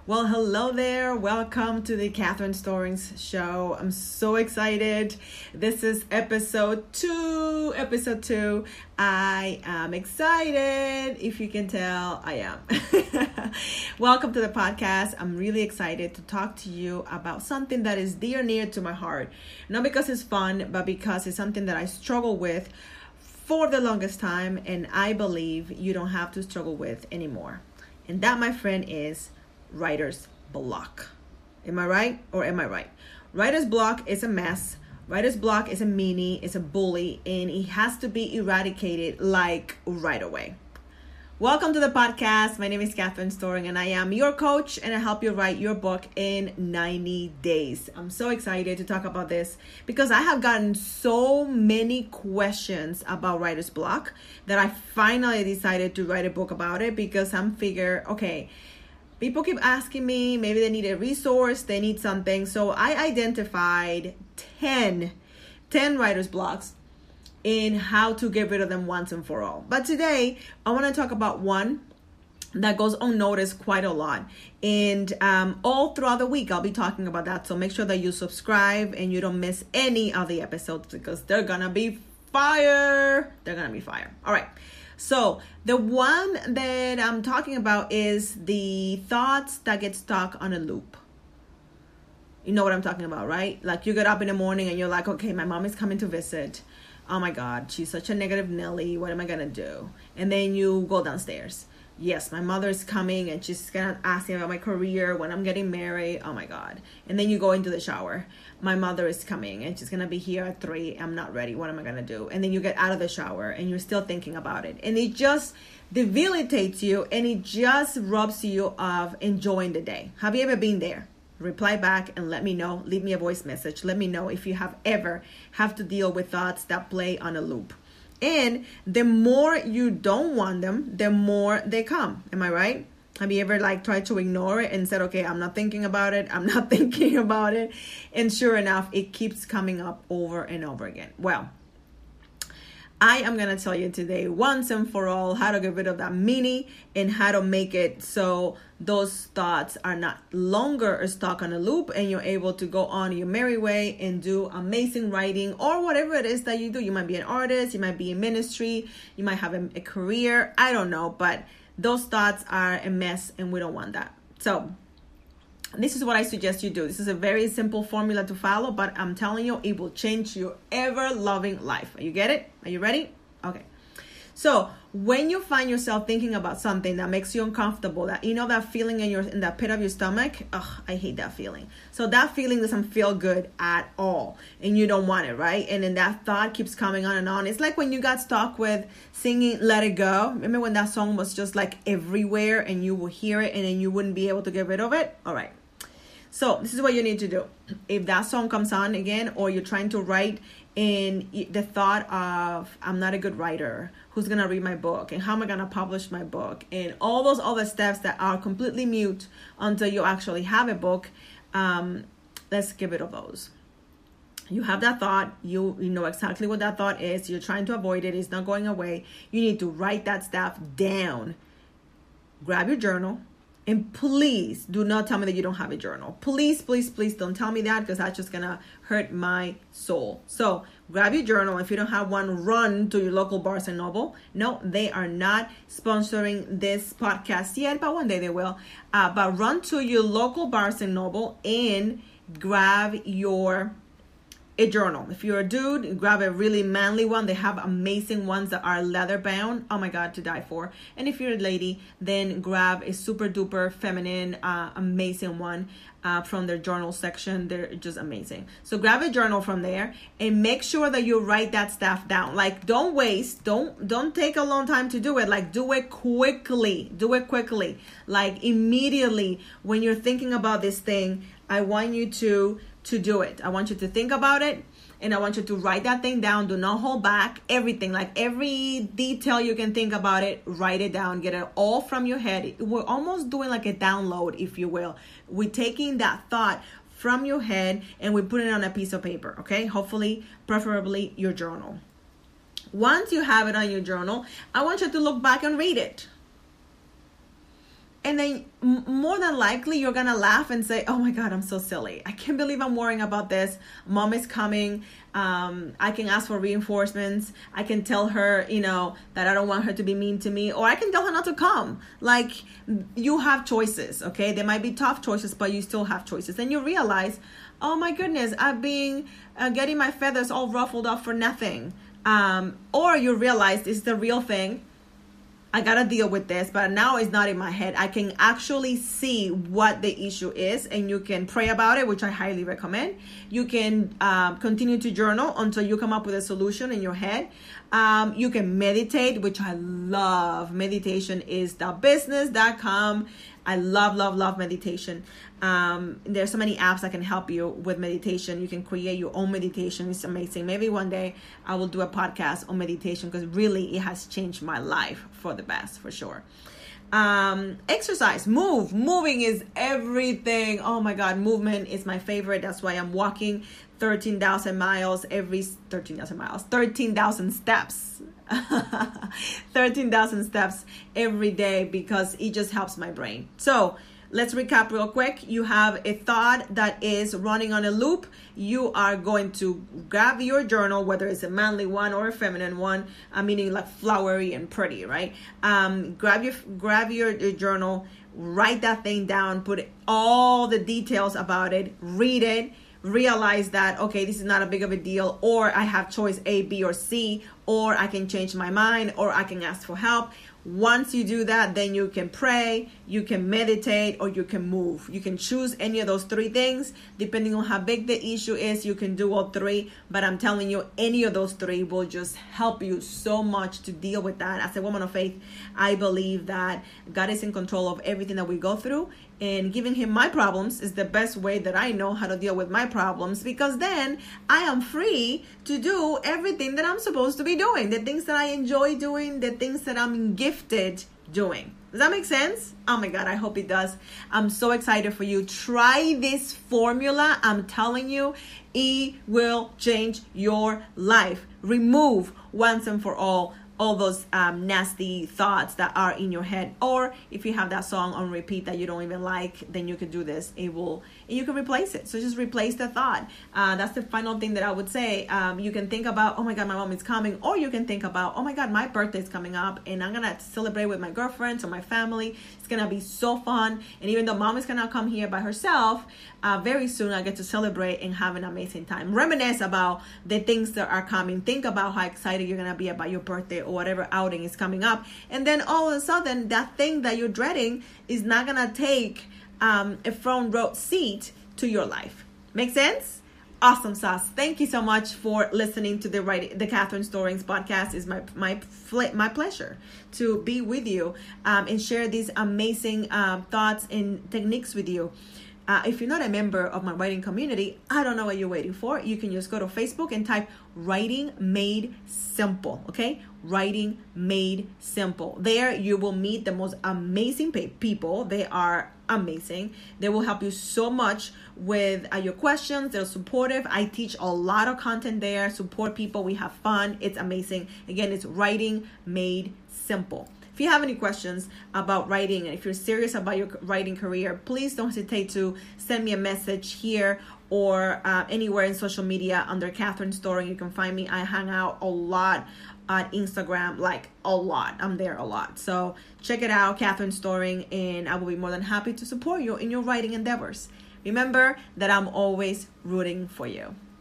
Well, hello there. Welcome to the Catherine Storings Show. I'm so excited. This is episode two. I am excited. If you can tell, I am. Welcome to the podcast. I'm really excited to talk to you about something that is dear near to my heart. Not because it's fun, but because it's something that I struggle with for the longest time, and I believe you don't have to struggle with anymore. And that, my friend, is writer's block. Am I right or am I right? Writer's block is a mess. Writer's block is a meanie, it's a bully, and it has to be eradicated like right away. Welcome to the podcast. My name is Catherine Storing, and I am your coach, and I help you write your book in 90 days. I'm so excited to talk about this because I have gotten so many questions about writer's block that I finally decided to write a book about it because I'm okay, people keep asking me, maybe they need a resource, they need something. So I identified 10 writer's blocks in how to get rid of them once and for all. But today, I want to talk about one that goes unnoticed quite a lot. And all throughout the week, I'll be talking about that. So make sure that you subscribe and you don't miss any of the episodes because they're going to be fire. All right. So the one that I'm talking about is the thoughts that get stuck on a loop. You know what I'm talking about, right? Like you get up in the morning and you're like, okay, my mom is coming to visit. Oh my God, she's such a negative Nelly. What am I going to do? And then you go downstairs. Yes, my mother's coming and she's going to ask me about my career, when I'm getting married. Oh my God. And then you go into the shower. My mother is coming and she's going to be here at 3. I'm not ready. What am I going to do? And then you get out of the shower and you're still thinking about it. And it just debilitates you and it just robs you of enjoying the day. Have you ever been there? Reply back and let me know. Leave me a voice message. Let me know if you have ever have to deal with thoughts that play on a loop. And the more you don't want them, the more they come. Am I right? Have you ever tried to ignore it and said, okay, I'm not thinking about it. And sure enough, it keeps coming up over and over again. Well, I am going to tell you today, once and for all, how to get rid of that meanie and how to make it so those thoughts are not longer stuck on a loop and you're able to go on your merry way and do amazing writing or whatever it is that you do. You might be an artist, you might be in ministry, you might have a career, I don't know, but those thoughts are a mess and we don't want that. So this is what I suggest you do. This is a very simple formula to follow, but I'm telling you, it will change your ever-loving life. You get it? Are you ready? Okay. So when you find yourself thinking about something that makes you uncomfortable, that that feeling in that pit of your stomach, I hate that feeling. So that feeling doesn't feel good at all, and you don't want it, right? And then that thought keeps coming on and on. It's like when you got stuck with singing "Let It Go." Remember when that song was just everywhere, and you would hear it, and then you wouldn't be able to get rid of it? All right. So this is what you need to do. If that song comes on again, or you're trying to write and the thought of, I'm not a good writer, who's going to read my book, and how am I going to publish my book, and all those other steps that are completely mute until you actually have a book, let's get rid of those. You have that thought, you know exactly what that thought is, you're trying to avoid it, it's not going away. You need to write that stuff down. Grab your journal. And please do not tell me that you don't have a journal. Please don't tell me that because that's just going to hurt my soul. So grab your journal. If you don't have one, run to your local Barnes & Noble. No, they are not sponsoring this podcast yet, but one day they will. But run to your local Barnes & Noble and grab a journal. If you're a dude, grab a really manly one. They have amazing ones that are leather bound. Oh my God, to die for. And if you're a lady, then grab a super duper feminine, amazing one from their journal section. They're just amazing. So grab a journal from there and make sure that you write that stuff down. Don't waste. Don't take a long time to do it. Do it quickly. Immediately when you're thinking about this thing, I want you to do it. I want you to think about it and I want you to write that thing down. Do not hold back. Everything, every detail you can think about it, write it down. Get it all from your head. We're almost doing a download, if you will. We're taking that thought from your head and we're putting it on a piece of paper, okay? Hopefully, preferably your journal. Once you have it on your journal, I want you to look back and read it. And then more than likely, you're going to laugh and say, oh my God, I'm so silly. I can't believe I'm worrying about this. Mom is coming. I can ask for reinforcements. I can tell her, that I don't want her to be mean to me, or I can tell her not to come. Like, you have choices, okay? They might be tough choices, but you still have choices. And you realize, oh my goodness, I've been getting my feathers all ruffled up for nothing. Or you realize it's the real thing. I got to deal with this, but now it's not in my head. I can actually see what the issue is, and you can pray about it, which I highly recommend. You can continue to journal until you come up with a solution in your head. You can meditate, which I love. Meditation is thebusiness.com. I love meditation. There's so many apps that can help you with meditation. You can create your own meditation. It's amazing. Maybe one day I will do a podcast on meditation, because really it has changed my life for the best, for sure. Exercise, moving is everything. Oh my God, movement is my favorite. That's why I'm walking 13,000 steps 13,000 steps every day, because it just helps my brain. So let's recap real quick. You have a thought that is running on a loop. You are going to grab your journal, whether it's a manly one or a feminine one, meaning like flowery and pretty, right? Grab your journal, write that thing down, put all the details about it, read it, realize that, okay, this is not a big of a deal, or I have choice A, B, or C, or I can change my mind, or I can ask for help. Once you do that, then you can pray, you can meditate, or you can move. You can choose any of those three things. Depending on how big the issue is, you can do all three. But I'm telling you, any of those three will just help you so much to deal with that. As a woman of faith, I believe that God is in control of everything that we go through. And giving him my problems is the best way that I know how to deal with my problems, because then I am free to do everything that I'm supposed to be doing, the things that I enjoy doing, the things that I'm gifted doing. Does that make sense? Oh my God, I hope it does. I'm so excited for you. Try this formula. I'm telling you, it will change your life. Remove once and for all those nasty thoughts that are in your head. Or if you have that song on repeat that you don't even like, then you can do this. You can replace it. So just replace the thought. That's the final thing that I would say. You can think about, oh my God, my mom is coming. Or you can think about, oh my God, my birthday is coming up, and I'm going to celebrate with my girlfriends or my family. It's going to be so fun. And even though mom is going to come here by herself, very soon I get to celebrate and have an amazing time. Reminisce about the things that are coming. Think about how excited you're going to be about your birthday or whatever outing is coming up. And then all of a sudden, that thing that you're dreading is not going to take a front row seat to your life. Make sense? Awesome sauce. Thank you so much for listening to the Catherine Storings podcast. It's my pleasure to be with you and share these amazing thoughts and techniques with you. If you're not a member of my writing community, I don't know what you're waiting for. You can just go to Facebook and type Writing Made Simple, okay? Writing Made Simple. There you will meet the most amazing people. They are amazing. They will help you so much with your questions. They're supportive. I teach a lot of content there. Support people. We have fun. It's amazing. Again, it's Writing Made Simple. If you have any questions about writing, and if you're serious about your writing career, please don't hesitate to send me a message here or anywhere in social media under Catherine Storing. You can find me. I hang out a lot on Instagram, like a lot. I'm there a lot. So check it out, Catherine Storing, and I will be more than happy to support you in your writing endeavors. Remember that I'm always rooting for you.